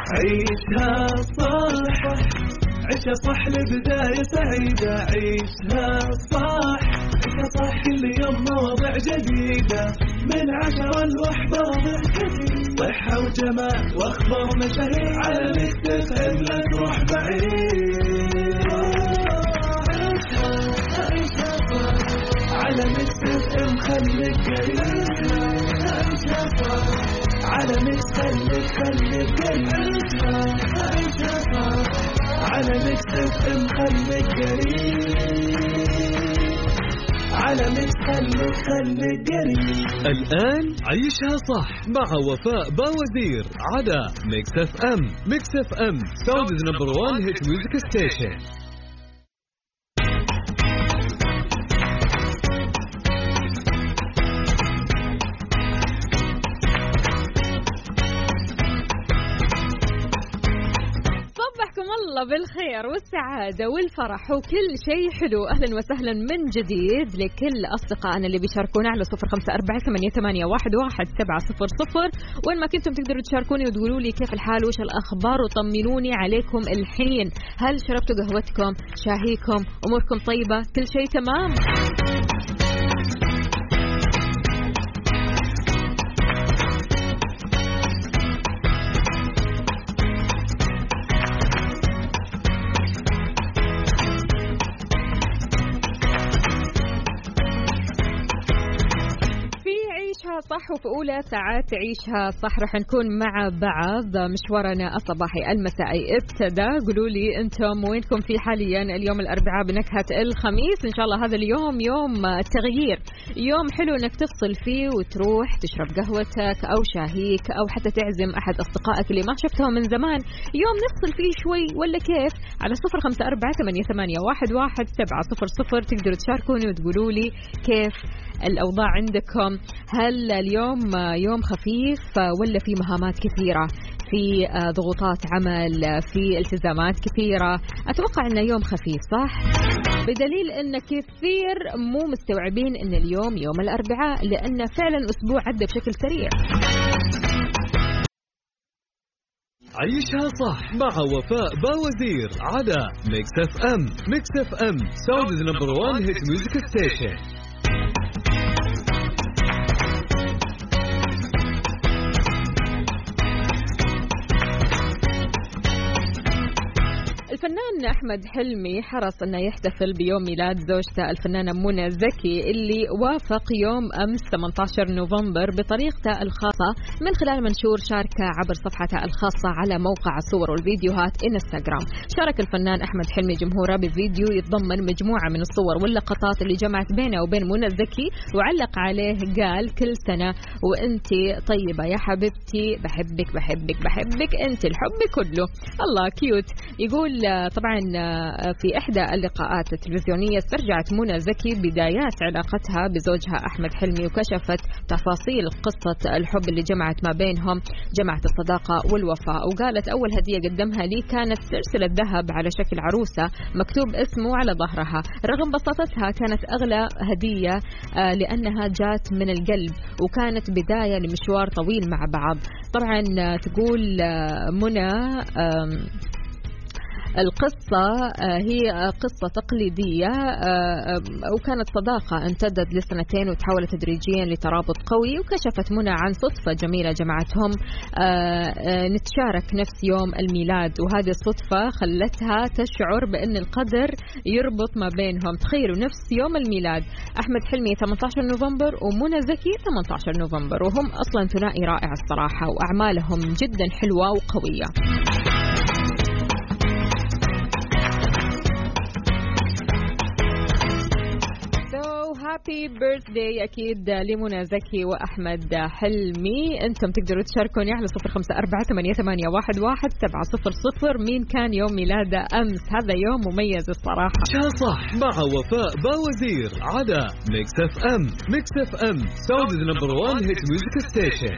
عيشها صح، عيشها صح لبداية سعيدة. عيشها صح، عيشها صح، كل يوم مواضيع جديدة من 10 ل11 صحة وجمال واخبار مشاهير على ميكس اف ام. لا تروح بعيد، على ميكس اف ام خليك قريب. على ميكس خليك قريب. على ميكس اف ام خليك قريب. على ميكس خليك قريب. الآن عيشها صح مع وفاء باوزير على ميكس اف ام. ميكس اف ام سعوديز نمبر 1 هيت ميوزك ستيشن. الله بالخير والسعادة والفرح وكل شيء حلو. أهلا وسهلا من جديد لكل أصدقائنا اللي بيشاركونا على 0548811700. وين ما كنتم تقدروا تشاركوني وتقولوا لي كيف الحال وش الأخبار وطمنوني عليكم الحين. هل شربتوا قهوتكم، شاهيكم، أموركم طيبة، كل شيء تمام؟ صح. وفي أولى ساعات عيشها صح رح نكون مع بعض. مشوارنا الصباحي المسائي ابتدى. قولوا لي أنتم وينكم في حاليا اليوم الأربعاء بنكهة الخميس. إن شاء الله هذا اليوم يوم تغيير، يوم حلو إنك تفصل فيه وتروح تشرب قهوتك أو شاهيك أو حتى تعزم أحد أصدقائك اللي ما شفتهم من زمان، يوم نفصل فيه شوي. ولا كيف؟ على 0548811700 تقدروا تشاركوني وتقولوا لي كيف الأوضاع عندكم. هل اليوم يوم خفيف ولا في مهامات كثيرة، في ضغوطات عمل، في التزامات كثيرة؟ أتوقع أنه يوم خفيف صح؟ بدليل أن كثير مو مستوعبين أن اليوم يوم الأربعاء، لأن فعلا أسبوع عدى بشكل سريع. عيشها صح مع وفاء باوزير على ميكس اف ام. ميكس اف ام سعوديز نمبر 1 هيت ميوزك ستيشن. الفنان أحمد حلمي حرص أنه يحتفل بيوم ميلاد زوجته الفنانة منى زكي اللي وافق يوم أمس 18 نوفمبر بطريقته الخاصة من خلال منشور شاركه عبر صفحته الخاصة على موقع الصور والفيديوهات إنستغرام. شارك الفنان أحمد حلمي جمهوره بفيديو يتضمن مجموعة من الصور واللقطات اللي جمعت بينه وبين منى زكي، وعلق عليه قال: كل سنة وأنتي طيبة يا حبيبتي، بحبك بحبك بحبك، أنت الحب كله. الله كيوت. يقول طبعا في إحدى اللقاءات التلفزيونية استرجعت منى زكي بدايات علاقتها بزوجها أحمد حلمي، وكشفت تفاصيل قصة الحب اللي جمعت ما بينهم، جمعت الصداقة والوفاء. وقالت: أول هدية قدمها لي كانت سلسلة ذهب على شكل عروسة مكتوب اسمه على ظهرها. رغم بساطتها كانت أغلى هدية لأنها جات من القلب، وكانت بداية لمشوار طويل مع بعض. طبعا تقول منى القصة هي قصة تقليدية، وكانت صداقة امتدت لسنتين وتحولت تدريجيا لترابط قوي. وكشفت منى عن صدفة جميلة جمعتهم، نتشارك نفس يوم الميلاد، وهذه الصدفة خلتها تشعر بأن القدر يربط ما بينهم. تخيلوا نفس يوم الميلاد، أحمد حلمي 18 نوفمبر ومنى زكي 18 نوفمبر، وهم أصلا ثنائي رائع الصراحة، وأعمالهم جدا حلوة وقوية. هابي بيرثداي أكيد لمنى زكي وأحمد حلمي. أنتم تقدروا تشاركوني على 0548811700. مين كان يوم ميلاده أمس؟ هذا يوم مميز الصراحة. صح مع وفاء باوزير على ميكس اف ام. ميكس اف ام سعوديز نمبر 1 هيت ميوزك ستيشن.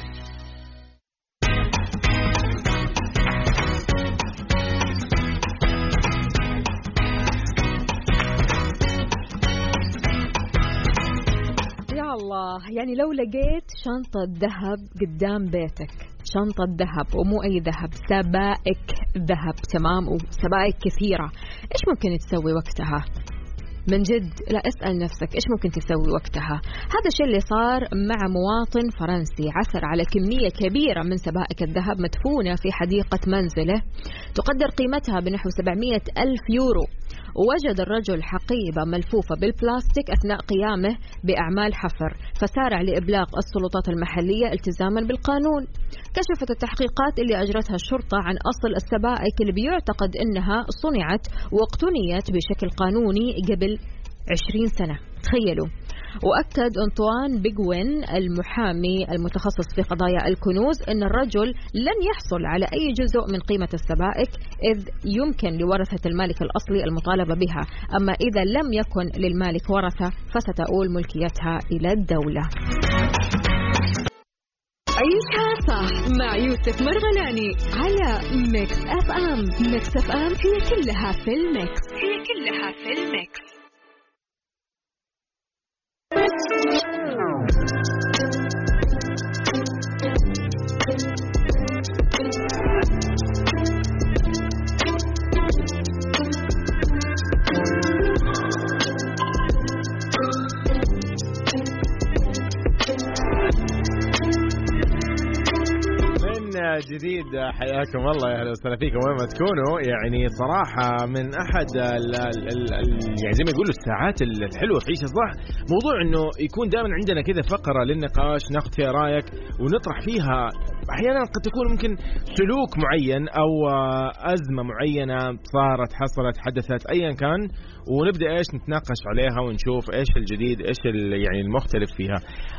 الله، يعني لو لقيت شنطة ذهب قدام بيتك، شنطة ذهب، ومو أي ذهب، سبائك ذهب، تمام، وسبائك كثيرة، إيش ممكن تسوي وقتها؟ من جد لا، اسأل نفسك إيش ممكن تسوي وقتها. هذا الشيء اللي صار مع مواطن فرنسي عثر على كمية كبيرة من سبائك الذهب مدفونة في حديقة منزله تقدر قيمتها بنحو 700 ألف يورو. ووجد الرجل حقيبة ملفوفة بالبلاستيك أثناء قيامه بأعمال حفر، فسارع لإبلاغ السلطات المحلية التزاما بالقانون. كشفت التحقيقات اللي أجرتها الشرطة عن أصل السبائك اللي بيعتقد أنها صنعت واقتنيت بشكل قانوني قبل 20 سنة، تخيلوا. وأكد أنطوان بيغوين المحامي المتخصص في قضايا الكنوز أن الرجل لن يحصل على أي جزء من قيمة السبائك، إذ يمكن لورثة المالك الأصلي المطالبة بها، أما إذا لم يكن للمالك ورثة فستؤول ملكيتها إلى الدولة. عيشها صح مع يوسف مرغلاني على ميكس أف أم. ميكس أف أم هي كلها في الميكس، هي كلها في الميكس. جديد حياكم الله يا اهلا وسهلا فيكم وين ما تكونوا. يعني صراحه من احد يعني زي ما يقولوا الساعات الحلوه في عيشها صح، موضوع انه يكون دائما عندنا كذا فقره للنقاش ناخذ فيها رايك ونطرح فيها احيانا قد تكون ممكن سلوك معين او ازمه معينه صارت حصلت حدثت ايا كان، ونبدا ايش نتناقش عليها ونشوف ايش الجديد ايش يعني المختلف فيها.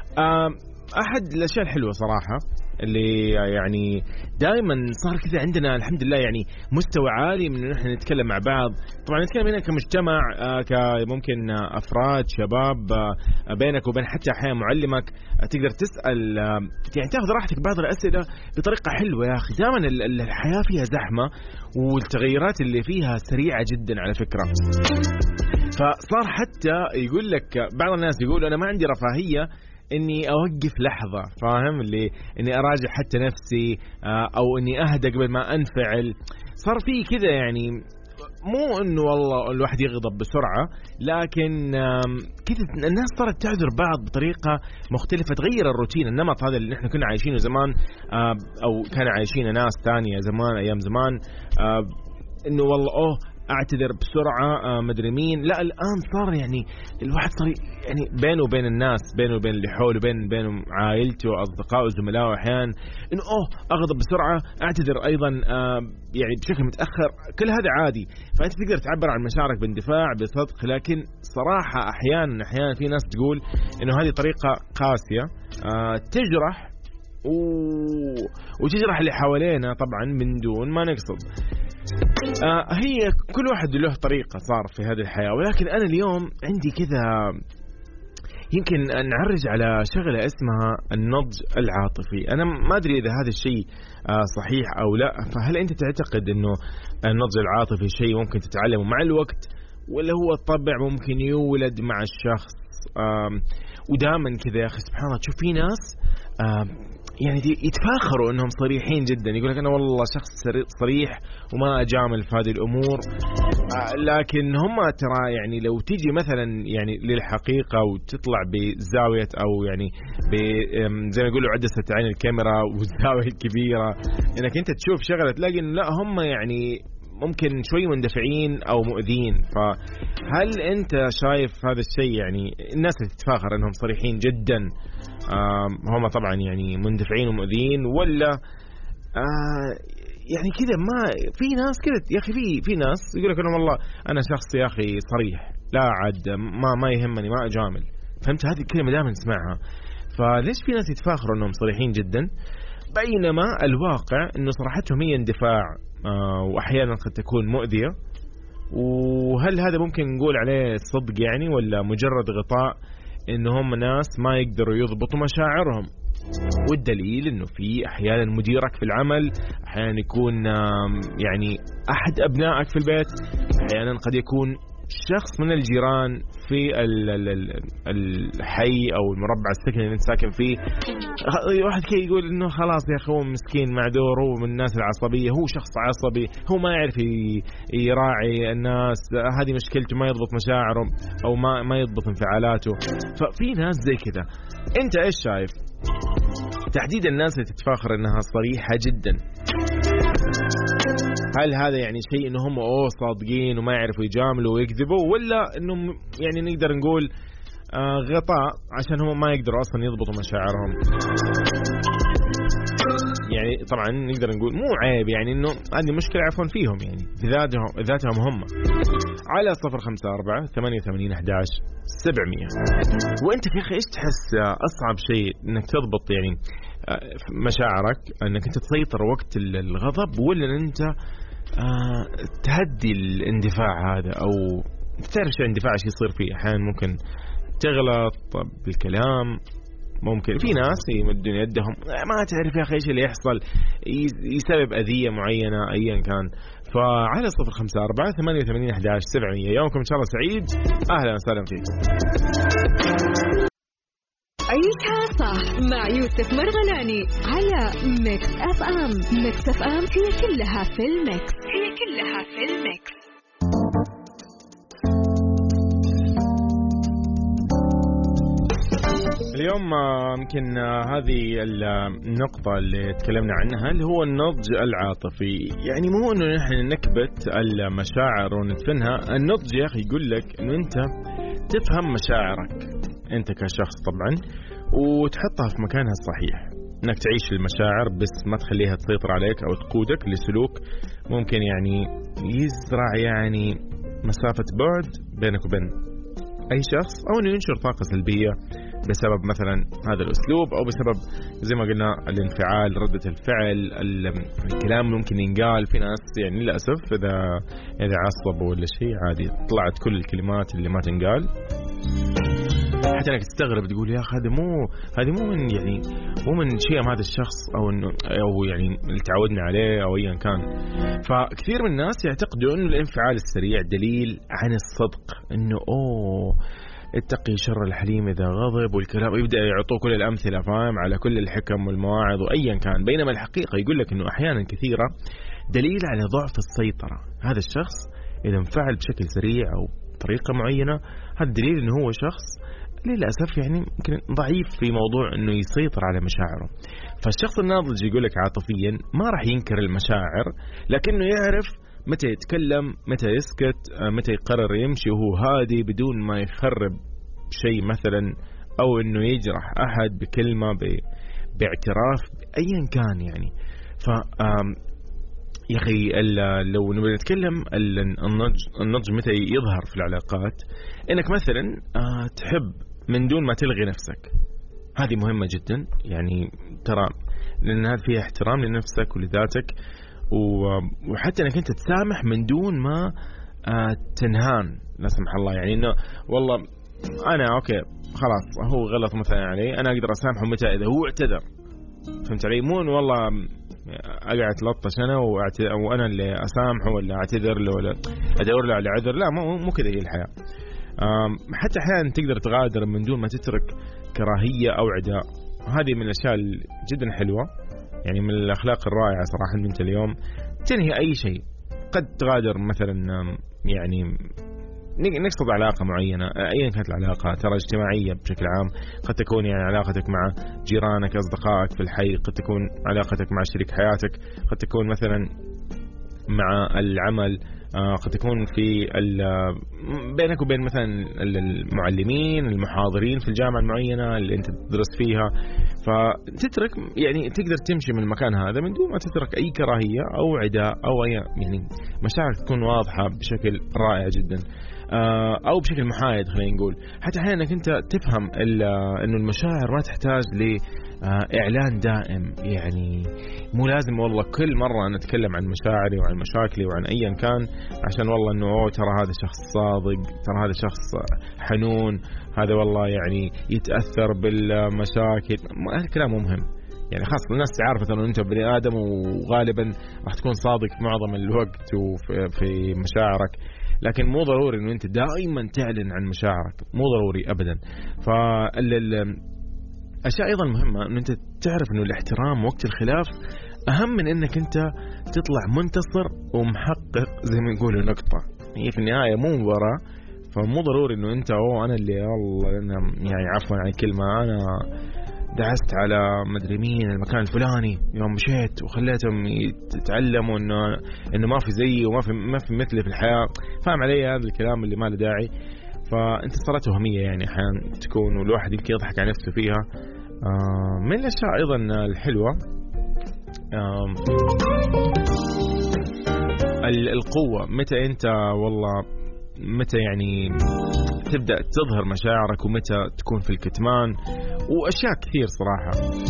احد الاشياء الحلوه صراحه اللي يعني دائما صار كذا عندنا الحمد لله يعني مستوى عالي من نحن نتكلم مع بعض. طبعا نتكلم هنا كمجتمع كممكن افراد شباب بينك وبين حتى احيانا معلمك تقدر تسال يعني تاخذ راحتك بعض الاسئله بطريقه حلوه. يا اخي دائما الحياه فيها زحمه والتغيرات اللي فيها سريعه جدا على فكره. فصار حتى يقول لك بعض الناس يقول انا ما عندي رفاهيه اني اوقف لحظه، فاهم اللي اني اراجع حتى نفسي او اني اهدى قبل ما انفعل. صار في كذا يعني مو انه والله الواحد يغضب بسرعه، لكن كذا الناس صارت تعذر بعض بطريقه مختلفه، تغير الروتين النمط هذا اللي نحن كنا عايشينه زمان او كان عايشينه ناس ثانيه زمان ايام زمان، انه والله اعتذر بسرعه مدري مين. لا الان صار يعني الواحد صار يعني بينه وبين الناس، بينه وبين اللي حوله، بينه عائلته واصدقائه وزملائه احيانا انه اغضب بسرعه، اعتذر ايضا يعني بشكل متاخر. كل هذا عادي، فانت تقدر تعبر عن مشاعرك باندفاع بصدق. لكن صراحه احيانا في ناس تقول انه هذه طريقه قاسيه تجرح وتجرح اللي حوالينا طبعا من دون ما نقصد. هي كل واحد له طريقة صار في هذه الحياة، ولكن أنا اليوم عندي كذا يمكن نعرج على شغلة اسمها النضج العاطفي. أنا ما أدري إذا هذا الشيء صحيح أو لا، فهل أنت تعتقد أنه النضج العاطفي شيء ممكن تتعلمه مع الوقت، ولا هو الطبع ممكن يولد مع الشخص؟ ودائما كذا يا أخي سبحان الله تشوف في ناس يعني يتفاخروا انهم صريحين جدا، يقول لك انا والله شخص صريح وما اجامل في هذه الامور. لكن هم ترى يعني لو تيجي مثلا يعني للحقيقه وتطلع بزاويه او يعني زي ما يقولوا عدسه عين الكاميرا والزاويه الكبيره، انك انت تشوف شغله تلاقي انه لا هم يعني ممكن شوي مندفعين او مؤذين. فهل انت شايف هذا الشيء يعني الناس اللي تتفاخر انهم صريحين جدا هم طبعا يعني مندفعين ومؤذين، ولا يعني كذا ما في ناس كذا يا اخي في ناس يقول لك انا والله انا شخص يا اخي صريح لا عاد ما يهمني ما اجامل. فهمت هذه الكلمه دائما نسمعها. فليش في ناس يتفاخروا انهم صريحين جدا بينما الواقع انه صراحتهم هي اندفاع واحيانا قد تكون مؤذيه؟ وهل هذا ممكن نقول عليه صدق يعني، ولا مجرد غطاء انه هم ناس ما يقدروا يضبطوا مشاعرهم؟ والدليل انه في احيانا مديرك في العمل، احيانا يكون يعني احد ابنائك في البيت، احيانا قد يكون شخص من الجيران في الحي أو المربع السكني اللي أنت ساكن فيه، واحد كي يقول إنه خلاص يا أخي هو مسكين معذور، هو من الناس العصبية، هو شخص عصبي، هو ما يعرف يراعي الناس، هذه مشكلته، ما يضبط مشاعره أو ما يضبط انفعالاته. ففي ناس زي كذا. أنت إيش شايف؟ تحديد الناس اللي تتفاخر إنها صريحة جدا، هل هذا يعني شيء إنه هم صادقين وما يعرفوا يجاملوا ويكذبوا، ولا إنهم يعني نقدر نقول غطاء عشان هم ما يقدروا أصلا يضبطوا مشاعرهم؟ يعني طبعا نقدر نقول مو عيب، يعني إنه هذه مشكلة عفوا فيهم، يعني ذاتهم هم. على 054-88-11-700. وأنت يا أخي إيش تحس أصعب شيء إنك تضبط يعني مشاعرك، انك انت تسيطر وقت الغضب، ولا ان انت تهدي الاندفاع هذا؟ او تعرف شو الاندفاع ايش يصير فيه؟ احيانا ممكن تغلط بالكلام، ممكن في ناس يمدون يدهم ما تعرف يا اخي ايش اللي يحصل، يسبب اذيه معينه ايا كان. فعلى 054-88-11-700. يومكم ان شاء الله سعيد، اهلا وسهلا فيكم. عيشها صح مع يوسف مرغلاني على ميكس اف ام. ميكس اف ام هي كلها في الميكس، هي كلها في الميكس. اليوم يمكن هذه النقطة اللي تكلمنا عنها اللي هو النضج العاطفي. يعني مو انه نحن نكبت المشاعر وندفنها، النضج يا اخي يقول لك انه انت تفهم مشاعرك انت كشخص طبعا، وتحطها في مكانها الصحيح، انك تعيش المشاعر بس ما تخليها تسيطر عليك او تقودك لسلوك ممكن يعني يزرع يعني مسافة بعد بينك وبين اي شخص، او انه ينشر طاقة سلبية بسبب مثلا هذا الاسلوب، او بسبب زي ما قلنا الانفعال، ردة الفعل، الكلام ممكن ينقال. في ناس يعني للاسف اذا عصبوا ولا شيء عادي طلعت كل الكلمات اللي ما تنقال، حتى انك تستغرب تقول يا اخي هذه مو من شيء هذا الشخص، او يعني اللي تعودنا عليه او ايا كان. فكثير من الناس يعتقدوا انه الانفعال السريع دليل عن الصدق، انه اتقي شر الحليم اذا غضب، والكلام يبدا يعطوه كل الامثله، فاهم، على كل الحكم والمواعظ وايا كان. بينما الحقيقه يقول لك انه احيانا كثيره دليل على ضعف السيطره. هذا الشخص اذا انفعل بشكل سريع او بطريقه معينه، هذا دليل انه هو شخص للأسف يعني يمكن ضعيف في موضوع أنه يسيطر على مشاعره. فالشخص الناضج يقولك عاطفيا ما راح ينكر المشاعر، لكنه يعرف متى يتكلم، متى يسكت، متى يقرر يمشي وهو هادي بدون ما يخرب شيء مثلا، أو أنه يجرح أحد بكلمة، باعتراف، أيا كان يعني. يا أخي لو نبي نتكلم النضج متى يظهر في العلاقات، إنك مثلا تحب من دون ما تلغي نفسك. هذه مهمة جدا يعني، ترى لأن هذا فيها احترام لنفسك ولذاتك، وحتى إنك أنت تسامح من دون ما تنهان لا سمح الله. يعني إنه والله أنا أوكي خلاص هو غلط مثلا علي، أنا أقدر أسامحه متى إذا هو اعتذر، فهمت علي؟ مو إنه والله أقعد لطش أنا وأنا اللي أسامحه ولا أعتذر له ولا أدور له على عذر. لا، مو كذا هي الحياة. حتى أحيانا تقدر تغادر من دون ما تترك كراهية أو عداء. هذه من الأشياء جدا حلوة، يعني من الأخلاق الرائعة صراحة. أنت اليوم تنهي أي شيء، قد تغادر مثلا يعني نقصد علاقة معينة أيا كانت العلاقة، ترى اجتماعية بشكل عام، قد تكون يعني علاقتك مع جيرانك، أصدقائك في الحي، قد تكون علاقتك مع شريك حياتك، قد تكون مثلا مع العمل، قد تكون في بينك وبين مثلا المعلمين، المحاضرين في الجامعة المعينة اللي أنت تدرس فيها. فتترك يعني تقدر تمشي من المكان هذا من دون ما تترك أي كراهية أو عداء أو أي يعني مشاعرك تكون واضحة بشكل رائع جدا، أو بشكل محايد خلينا نقول. حتى أحيانا أنت تفهم إنه المشاعر ما تحتاج لإعلان دائم. يعني مو لازم والله كل مرة أنا أتكلم عن مشاعري وعن مشاكلي وعن أيا كان عشان والله إنه ترى هذا شخص صادق، ترى هذا شخص حنون، هذا والله يعني يتأثر بالمشاكل. هذا الكلام مهم يعني، خاصة الناس تعرف أنه أنت بني آدم وغالبا راح تكون صادق في معظم الوقت وفي مشاعرك. لكن مو ضروري إنه أنت دائما تعلن عن مشاعرك، مو ضروري أبدا. أشياء أيضا مهمة إنه أنت تعرف إنه الاحترام وقت الخلاف أهم من إنك أنت تطلع منتصر ومحقق زي ما يقولوا نقطة. هي في النهاية مو مباراة، فمو ضروري إنه أنت أنا اللي الله يعني عفوا عن الكلمة أنا دعست على مدري مين المكان الفلاني يوم مشيت وخليتهم يتعلموا إنه ما في زيي وما في مثلي في الحياة. فاهم علي هذا الكلام اللي ما له داعي. فانتصارات وهمية يعني أحيانا تكون، والواحد يمكن يضحك على نفسه فيها. من الأشياء أيضا الحلوة القوة. متى يعني تبدأ تظهر مشاعرك ومتى تكون في الكتمان، وأشياء كثير صراحة.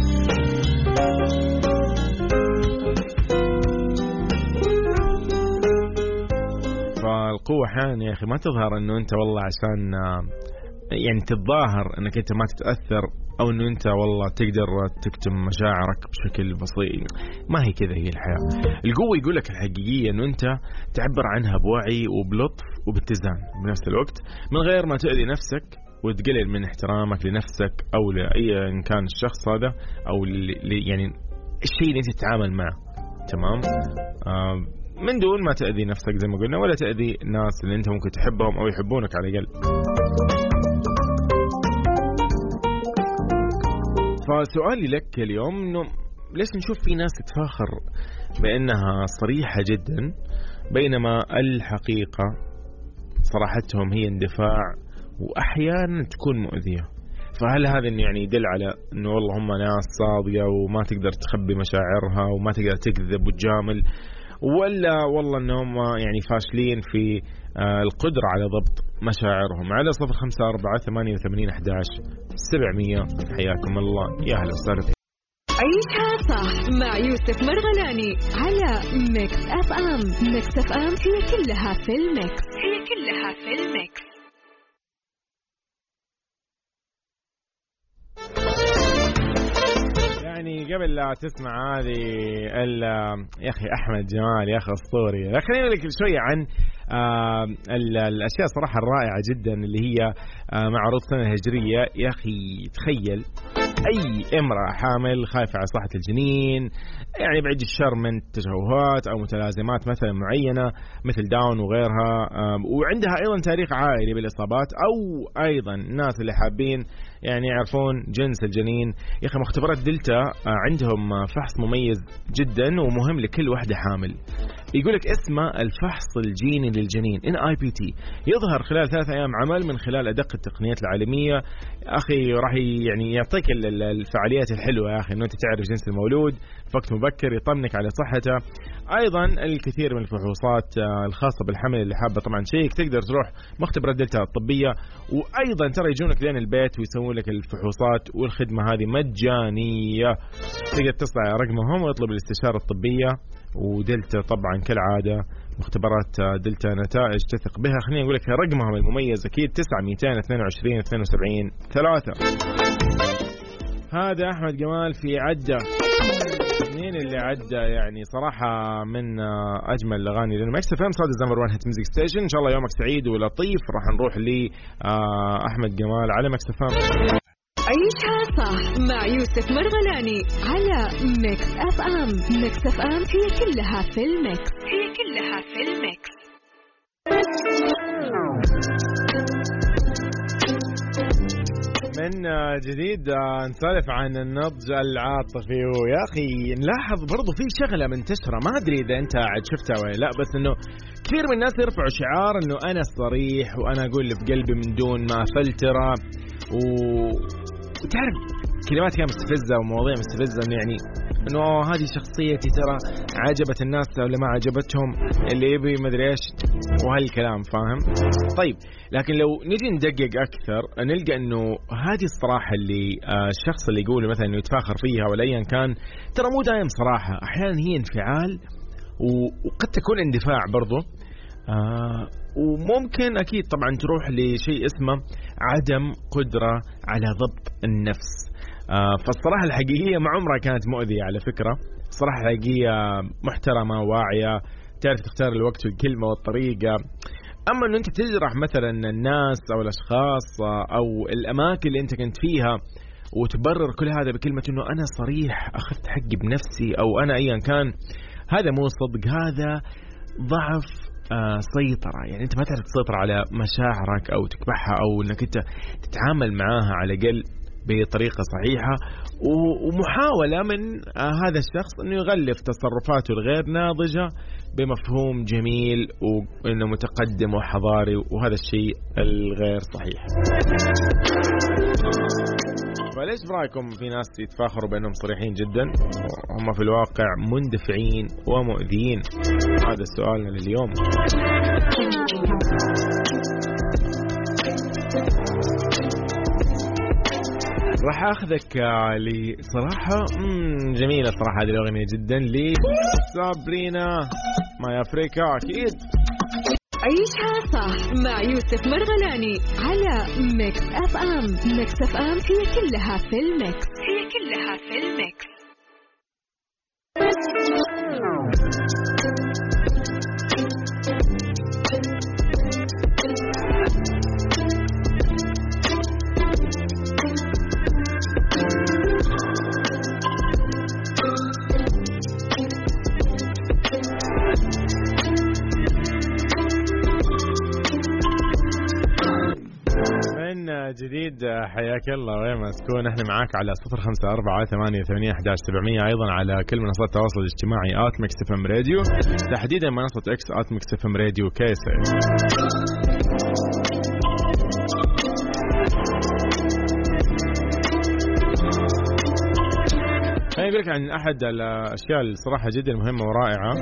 فالقوة أحيانا يا أخي ما تظهر إنه أنت والله عشان يعني تتظاهر إنك أنت ما تتأثر، أو إنه أنت والله تقدر تكتم مشاعرك بشكل بسيط. ما هي كذا هي الحياة. القوة يقولك الحقيقية إنه أنت تعبر عنها بوعي وبلطف وباتزان بنفس الوقت، من غير ما تؤذي نفسك وتقلل من احترامك لنفسك أو لأي إن كان الشخص هذا أو يعني الشيء اللي أنت تتعامل معه. تمام. من دون ما تأذي نفسك زي ما قلنا، ولا تأذي الناس اللي أنت ممكن تحبهم أو يحبونك على الأقل. فسؤالي لك اليوم إنه ليش نشوف في ناس تتفاخر بأنها صريحة جدا، بينما الحقيقة صراحتهم هي اندفاع وأحيانا تكون مؤذية؟ فهل هذا يعني يدل على إنه والله هم ناس صادقة وما تقدر تخبي مشاعرها وما تقدر تكذب وتجامل، ولا والله إنهم يعني فاشلين في القدرة على ضبط مشاعرهم؟ على 0548811700. حياكم الله، يا أهلا وسهلا فيكم. عيشها صح مع يوسف مرغلاني على ميكس اف ام. ميكس اف ام هي كلها في الميكس. يعني قبل لا تسمع هذه يا أخي أحمد جمال يا أخي أسطوري. خلينا لك شوية عن الأشياء صراحة الرائعة جدا اللي هي معروض سنة هجرية. يا أخي تخيل أي امرأة حامل خايفة على صحة الجنين، يعني بعد الشر من تشوهات أو متلازمات مثلا معينة مثل داون وغيرها، وعندها أيضا تاريخ عائلي بالإصابات، أو أيضا الناس اللي حابين يعني يعرفون جنس الجنين. يا أخي مختبرات دلتا عندهم فحص مميز جدا ومهم لكل واحدة حامل. يقولك اسمه الفحص الجيني للجنين NIPT، يظهر خلال 3 أيام عمل من خلال أدق التقنيات العالمية. أخي راح يعني يعطيك الفعاليات الحلوة يا أخي، إنه أنت تعرف جنس المولود في وقت مبكر، يطمنك على صحته. أيضا الكثير من الفحوصات الخاصة بالحمل اللي حابة طبعا شيك، تقدر تروح مختبرات دلتا الطبية، وأيضا ترى يجونك لين البيت ويسوون لك الفحوصات، والخدمة هذه مجانية. تقدر تصل على رقمهم ويطلب الاستشارة الطبية. ودلتا طبعا كالعادة مختبرات دلتا نتائج تثق بها. خليني أقول لك رقمهم المميز أكيد 9-222-72-3. هذا أحمد جمال في عدة. مين اللي عدى يعني صراحة من أجمل الأغاني، لأنه ميكس اف ام صادق زمر 1 هيت ميوزك ستيشن. إن شاء الله يومك سعيد ولطيف. راح نروح لأحمد جمال على ميكس اف ام. عيشها صح مع يوسف مرغلاني على ميكس اف ام. ميكس اف ام هي كلها في الميكس. من جديد نسولف عن النضج العاطفي. ويا أخي نلاحظ برضو في شغلة منتشرة، ما أدري إذا أنت عاد شفتها ولا لا، بس إنه كثير من الناس يرفعوا شعار إنه أنا صريح وأنا أقول اللي في قلبي من دون ما فلترة، وتعرف كلمات كانت مستفزة ومواضيع مستفزة، إنه يعني إنه هذه شخصيتي ترى عجبت الناس ولا ما عجبتهم، اللي يبي مدري إيش وهالكلام، فاهم؟ طيب لكن لو نجي ندقق أكثر نلقى إنه هذه الصراحة اللي الشخص اللي يقول مثلا إنه يتفاخر فيها ولا أيا كان، ترى مو دائم صراحة، أحيانا هي انفعال وقد تكون اندفاع برضو. وممكن أكيد طبعا تروح لشيء اسمه عدم قدرة على ضبط النفس. فالصراحة الحقيقية مع عمرها كانت مؤذية على فكرة. الصراحة الحقيقية محترمة واعية، تعرف تختار الوقت والكلمة والطريقة. أما أنه أنت تجرح مثلا الناس أو الأشخاص أو الأماكن اللي أنت كنت فيها وتبرر كل هذا بكلمة أنه أنا صريح أخذت حقي بنفسي أو أنا أيا كان، هذا مو صدق، هذا ضعف سيطرة. يعني أنت ما تعرف تسيطر على مشاعرك أو تكبحها أو أنك أنت تتعامل معاها على الأقل بطريقة صحيحة، ومحاولة من هذا الشخص أنه يغلف تصرفاته الغير ناضجة بمفهوم جميل وأنه متقدم وحضاري، وهذا الشيء الغير صحيح. فليش برأيكم في ناس يتفاخروا بأنهم صريحين جدا وهم في الواقع مندفعين ومؤذيين؟ هذا السؤال لليوم. راح أخذك لصراحة جميلة صراحة هذه الأغنية جدا لسابرينا ماي أفريكا. أكيد عيشها صح مع يوسف مرغلاني على ميكس اف ام. ميكس اف ام هي كلها في الميكس، هي كلها في الميكس. جديد حياك الله وين ما تكون. احنا معاك على 0548811700، ايضا على كل منصات التواصل الاجتماعي @mixfm راديو، تحديدا منصة اكس @mixfm راديو كيسة. خليني اقول لك عن احد الاشياء الصراحة جدا مهمة ورائعة،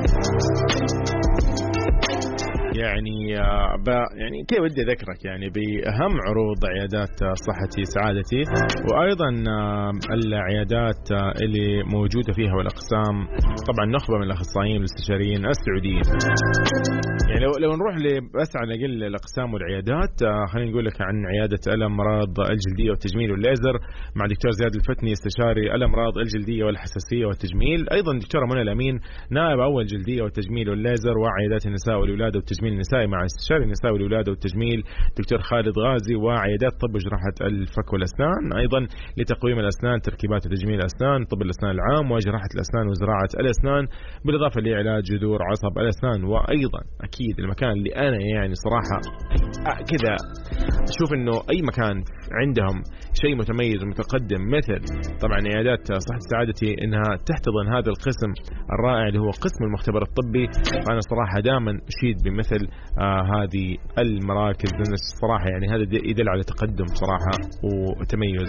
يعني كيف ودي أذكرك يعني بأهم عروض عيادات صحتي سعادتي، وأيضا العيادات اللي موجودة فيها والأقسام، طبعا نخبة من الأخصائيين والاستشاريين السعوديين. يعني لو نروح بس على أقل الأقسام والعيادات، خلينا نقول لك عن عيادة الأمراض الجلدية والتجميل والليزر مع دكتور زياد الفتني استشاري الأمراض الجلدية والحساسية والتجميل، أيضا دكتورة منى الأمين نائب أول جلدية والتجميل والليزر وعيادات النساء والولادة والتجميل النسائي مع استشاري النساء والولادة والتجميل دكتور خالد غازي، وعيادات طب وجراحة الفك والأسنان أيضا لتقويم الأسنان، تركيبات وتجميل الأسنان، طب الأسنان العام وجراحة الأسنان وزراعة الأسنان، بالإضافة لعلاج جذور عصب الأسنان. وأيضا أكيد المكان اللي أنا يعني صراحة كذا أشوف إنه أي مكان عندهم شيء متميز ومتقدم مثل طبعا عيادات صحة سعادتي إنها تحتضن هذا القسم الرائع اللي هو قسم المختبر الطبي. فأنا صراحة دائما أشيد بمثل هذه المراكز، لأن الصراحة يعني هذا يدل على تقدم صراحة وتميز.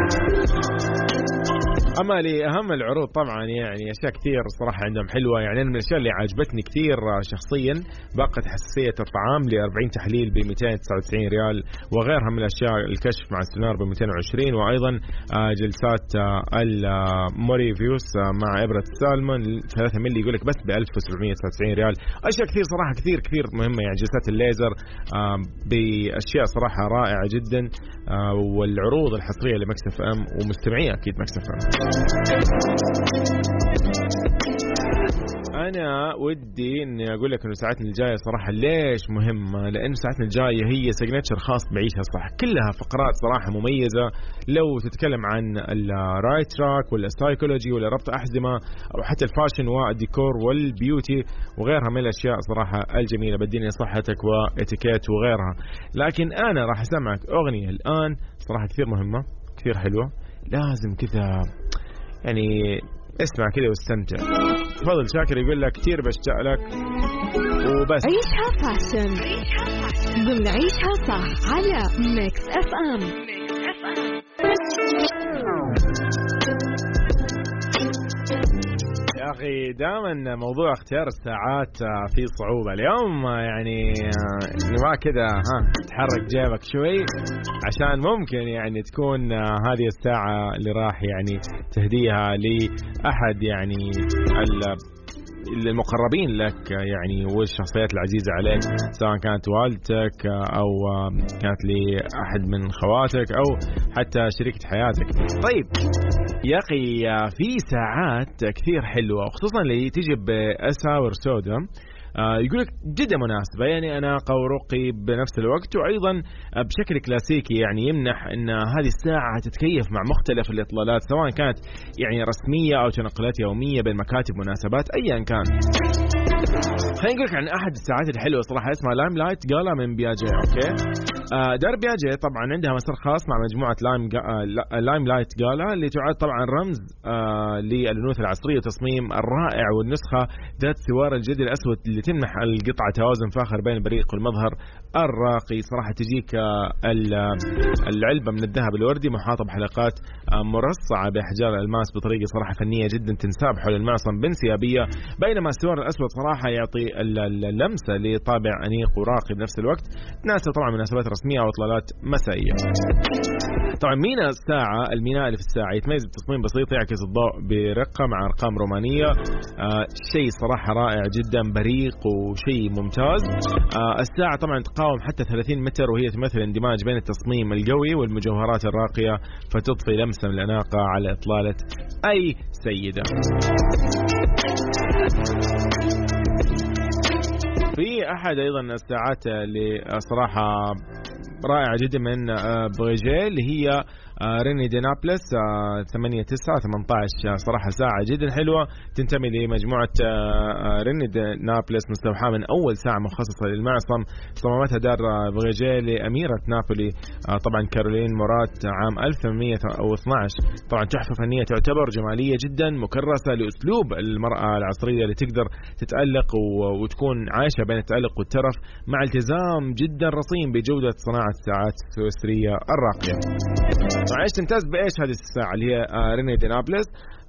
أما لأهم العروض طبعا يعني أشياء كثير صراحة عندهم حلوة. يعني من الأشياء اللي عجبتني كثير شخصيا باقة حساسية الطعام ل40 تحليل ب299 ريال، وغيرها من الأشياء، الكشف مع السونار ب220، وأيضا جلسات الموريفيوس مع إبرة سالمون 3 ملي يقولك بس ب1799 ريال. أشياء كثير صراحة كثير مهمة. يعني جلسات الليزر بأشياء صراحة رائعة جدا، والعروض الحصرية لمكس اف ام ومستمعي أكيد مكس اف ام. أنا ودي إني أقول لك إنه ساعتنا الجاية صراحة ليش مهمة، لأن ساعتنا الجاية هي سيجنتشر خاص بعيشها صح، كلها فقرات صراحة مميزة. لو تتكلم عن الرايت تراك ولا السايكولوجي ولا ربط أحزمة أو حتى الفاشن والديكور والبيوتي وغيرها من الأشياء صراحة الجميلة، بديني صحتك وإتيكيت وغيرها. لكن أنا راح أسمعك أغنية الآن صراحة كثير مهمة كثير حلوة، لازم كذا يعني اسمع كذا واستمتع. تفضل شاكر يقول لك كثير بشتاق لك وبس. عيشها فاشن ضمن عيشها صح على ميكس اف ام. يا أخي دائما موضوع اختيار الساعات فيه صعوبة اليوم، يعني نبغى كذا تحرك جيبك شوي عشان ممكن يعني تكون هذه الساعة اللي راح يعني تهديها لأحد يعني المقربين لك يعني والشخصيات العزيزة عليك، سواء كانت والدتك أو كانت لأحد من خواتك أو حتى شريكة حياتك. طيب يا أخي في ساعات كثير حلوة، وخصوصا اللي تجي بأساور سوداء، يقولك جدا مناسبة، يعني أناقة ورقي بنفس الوقت، وأيضا بشكل كلاسيكي يعني يمنح أن هذه الساعة تتكيف مع مختلف الإطلالات سواء كانت يعني رسمية أو تنقلات يومية بين مكاتب مناسبات أيا كان. خلينا نقولك عن أحد الساعات الحلوة صراحة اسمها لايم لايت جالا من بياجي. أوكي، دار بياجي طبعا عندها مسار خاص مع مجموعة لايم لايت جالا اللي تعد طبعا رمز للأنوثة العصرية وتصميم الرائع والنسخة ذات سوار الجلد الأسود اللي تمنح القطعة توازن فاخر بين البريق والمظهر الراقي. صراحة تجيك العلبة من الذهب الوردي محاطة بحلقات مرصعة بأحجار الألماس بطريقة صراحة فنية جدا تنساب حول المعصم بانسيابية، بينما السوار الأسود صراحة يعطي اللمسة لطابع أنيق وراقي بنفس الوقت، تناسب طبعا مناسبات رسمية وإطلالات مسائية. طبعا ميناء الساعة، الميناء اللي في الساعة يتميز بتصميم بسيط يعكس الضوء برقة مع أرقام رومانية، شيء صراحة رائع جدا بريق وشيء ممتاز. الساعة طبعا تقاوم حتى 30 متر وهي تمثل اندماج بين التصميم القوي والمجوهرات الراقية، فتضفي لمسة من الأناقة على إطلالة أي سيدة. في أحد أيضا الساعات اللي صراحة رائعة جدا من بريجيه اللي هي ريني دي نابلس 8/9/18. صراحة ساعة جدا حلوة تنتمي لمجموعة ريني دي نابلس، مستوحاة من أول ساعة مخصصة للمعصم صممتها دار بريجيه لأميرة نابولي طبعا كارولين مورات عام 1812. طبعا تحفة فنية تعتبر جمالية جدا مكرسة لأسلوب المرأة العصرية اللي تقدر تتألق وتكون عايشة بين التألق والترف مع التزام جدا رصين بجودة صناعة الساعات السويسرية الراقية. ايش تمتاز بايش هذه الساعه اللي هي ريني دي نابلس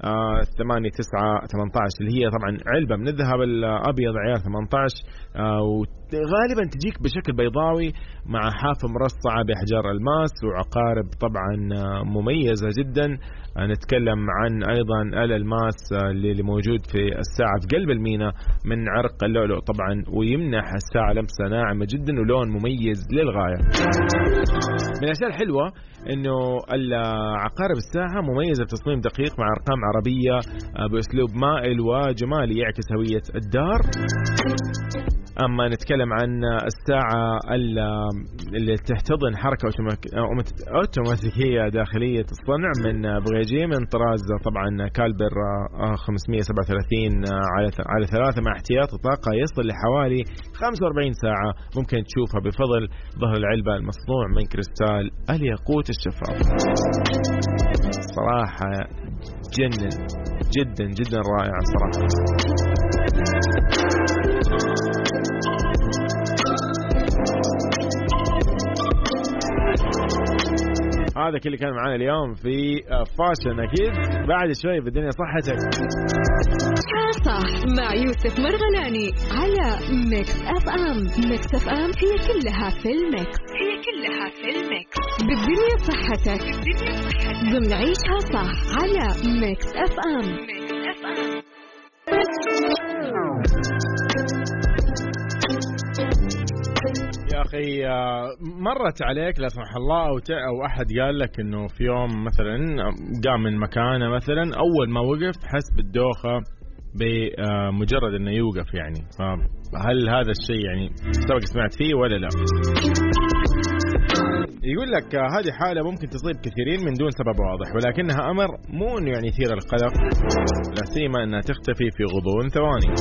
8/9/18 اللي هي طبعا علبه من الذهب الابيض عيار 18 وغالبا تجيك بشكل بيضاوي مع حافه مرصعه باحجار الماس وعقارب طبعا مميزه جدا. نتكلم عن ايضا الالماس اللي موجود في الساعه في قلب المينا من عرق اللؤلؤ طبعا، ويمنح الساعه لمسه ناعمه جدا ولون مميز للغايه. من الاشياء الحلوه انه عقارب الساعه مميزه بتصميم دقيق مع ارقام عربيه باسلوب مائل وجمالي يعكس هويه الدار. أما نتكلم عن الساعة اللي تحتضن حركة أوتوماتيكية داخلية الصنع من بريجيه من طراز طبعا كالبر 537 على 3 مع احتياطي طاقة يصل لحوالي 45 ساعة، ممكن تشوفها بفضل ظهر العلبة المصنوع من كريستال الياقوت الشفاف. صراحة جنن جدا جدا رائع صراحة. هذا كل اللي كان معنا اليوم في فاشن. أكيد بعد شوي بالدنيا صحتك صح مع يوسف مرغلاني على ميكس اف ام. ميكس اف ام هي كلها في الميكس، هي كلها في الميكس. بالدنيا صحتك ضمن عيشها صح على ميكس اف ام. ميكس اف ام. يا أخي مرت عليك لا سمح الله أو أحد قال لك إنه في يوم مثلا قام من مكانه مثلا أول ما وقف حس بالدوخة بمجرد إنه يوقف، يعني فهل هذا الشيء يعني سبق سمعت فيه ولا لا؟ يقول لك هذه حالة ممكن تصيب كثيرين من دون سبب واضح، ولكنها أمر مو إنه يعني يثير القلق، لا سيما أنها تختفي في غضون ثواني.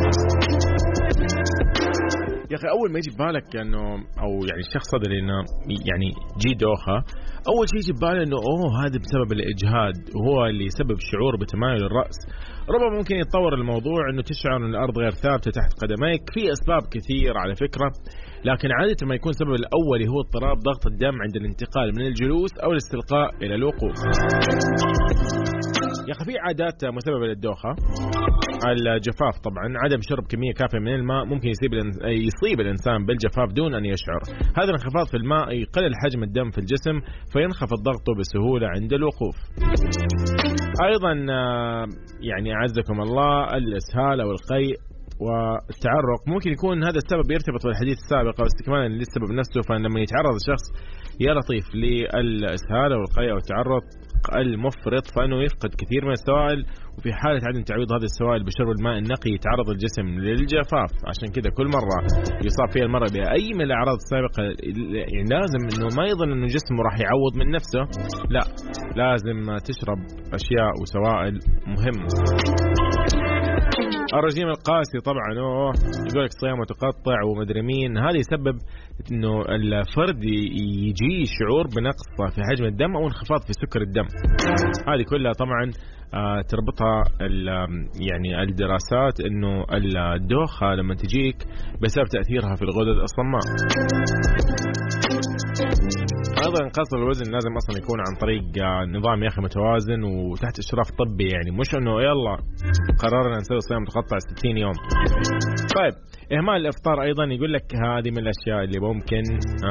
يا أخي أول ما يجي ببالك أنه أو يعني الشخص هذا إنه يعني جي دوخة، أول شيء يجي بباله إنه هذا بسبب الإجهاد وهو اللي يسبب شعور بتمايل الرأس. ربما ممكن يتطور الموضوع إنه تشعر إن الأرض غير ثابتة تحت قدميك. في أسباب كثير على فكرة، لكن عادة ما يكون السبب الأولي هو اضطراب ضغط الدم عند الانتقال من الجلوس أو الاستلقاء إلى الوقوف. يا أخي في عادات مسببة للدوخة. الجفاف طبعا، عدم شرب كمية كافية من الماء ممكن يصيب الإنسان بالجفاف دون أن يشعر. هذا الانخفاض في الماء يقلل حجم الدم في الجسم فينخفض ضغطه بسهولة عند الوقوف. أيضا يعني أعزكم الله الإسهال أو القيء والتعرق ممكن يكون هذا السبب يرتبط بالحديث السابق أو استكمالا للسبب نفسه. فلما يتعرض الشخص يا لطيف للإسهال أو القيء أو التعرق المفرط فإنه يفقد كثير من السوائل، وفي حالة عدم تعويض هذه السوائل بشرب الماء النقي يتعرض الجسم للجفاف. عشان كذا كل مرة يصاب فيها المرأة بأي من الأعراض السابقة يعني لازم إنه ما يظن إنه جسمه راح يعوض من نفسه، لا، لازم تشرب أشياء وسوائل مهمة. الرجيم القاسي طبعا يقول لك صيام متقطع ومدري مين، هذا يسبب انه الفرد يجي شعور بنقص في حجم الدم او انخفاض في سكر الدم. هذه كلها طبعا تربطها يعني الدراسات انه الدوخة لما تجيك بسبب تأثيرها في الغدد الصماء. أيضا قصر الوزن لازم أصلا يكون عن طريق نظام يا أخي متوازن وتحت إشراف طبي، يعني مش إنه يلا قررنا نسوي صيام متقطع 60 يوم. طيب إهمال الإفطار أيضا يقول لك هذه من الأشياء اللي ممكن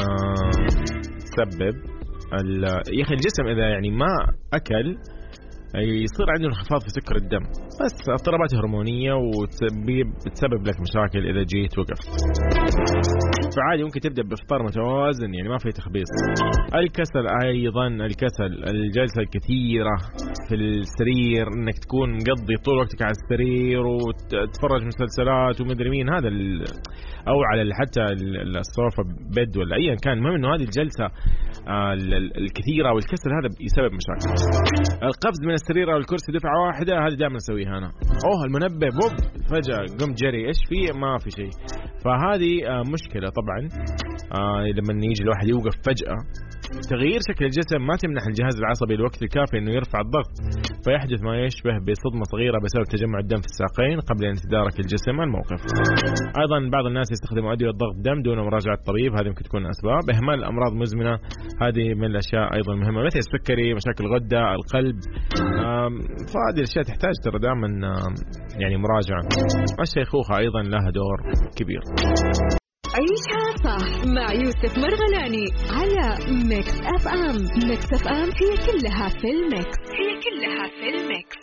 تسبب يا أخي الجسم إذا يعني ما أكل يصير عنده انخفاض في سكر الدم، بس اضطرابات هرمونية وتسبب لك مشاكل إذا جيت وقفت. فعادي ممكن تبدأ بإفطار متوازن، يعني ما في تخبيص. الكسل أيضا، الكسل، الجلسة الكثيرة في السرير، إنك تكون مقضي طول وقتك على السرير وتتفرج مسلسلات ومدري مين، هذا أو على حتى الصوفة بيد ولا أيا كان، المهم إنه هذه الجلسة الكثيرة والكسل هذا يسبب مشاكل. القفز من السرير أو الكرسي دفعة واحدة هذه دائما نسويها أنا، المنبه فجأة قمت جري، إيش فيه؟ ما في شيء. فهذه مشكلة طبعا. لما يجي الواحد يوقف فجأة، تغيير شكل الجسم ما تمنح الجهاز العصبي الوقت الكافي انه يرفع الضغط، فيحدث ما يشبه بصدمة صغيرة بسبب تجمع الدم في الساقين قبل ان يتدارك الجسم الموقف. ايضا بعض الناس يستخدموا ادوية ضغط دم دون مراجعة الطبيب، هذه ممكن تكون اسباب. اهمال الامراض المزمنة هذه من الاشياء ايضا مهمة، مثل السكري، مشاكل الغدة، القلب. فهذه الاشياء تحتاج ترى دائما يعني مراجعة. الشيخوخة ايضا لها دور كبير. عيشها صح مع يوسف مرغلاني على ميكس اف ام. ميكس اف ام هي كلها في الميكس، هي كلها في الميكس.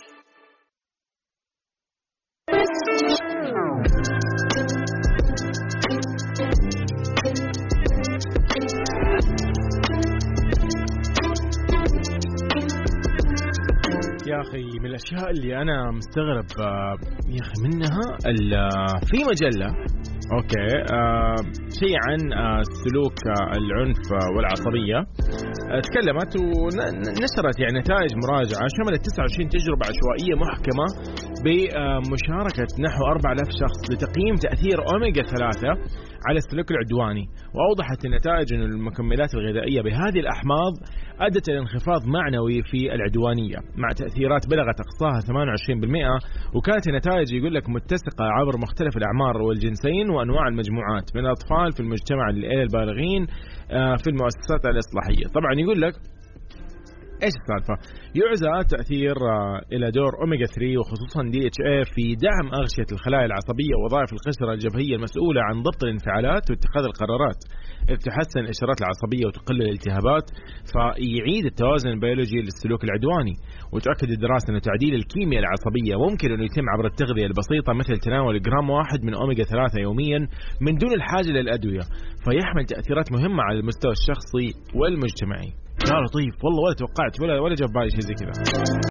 يا أخي من الأشياء اللي أنا مستغرب يا أخي منها في مجلة شيء عن سلوك العنف والعصبية، تكلمت ونشرت يعني نتائج مراجعة شملت 29 تجربة عشوائية محكمة بمشاركة نحو 4000 شخص لتقييم تأثير أوميجا 3 على السلوك العدواني. وأوضحت النتائج أن المكملات الغذائية بهذه الأحماض أدت إلى انخفاض معنوي في العدوانية مع تأثيرات بلغت أقصاها 28%. وكانت النتائج يقول لك متسقة عبر مختلف الأعمار والجنسين وأنواع المجموعات من الأطفال في المجتمع إلى البالغين في المؤسسات الإصلاحية. طبعا يقول لك ايش السالفه؟ يعزى تاثير الى دور اوميجا 3 وخصوصا DHA في دعم اغشيه الخلايا العصبيه ووظائف القشره الجبهيه المسؤوله عن ضبط الانفعالات واتخاذ القرارات، إذ تحسن الاشارات العصبيه وتقلل الالتهابات، فيعيد التوازن البيولوجي للسلوك العدواني. وتؤكد الدراسه ان تعديل الكيمياء العصبيه ممكن انه يتم عبر التغذيه البسيطه مثل تناول جرام واحد من اوميجا 3 يوميا من دون الحاجه للادويه، فيحمل تاثيرات مهمه على المستوى الشخصي والمجتمعي. يا لطيف والله، ولا توقعت ولا جاب بالي شيء زي كذا.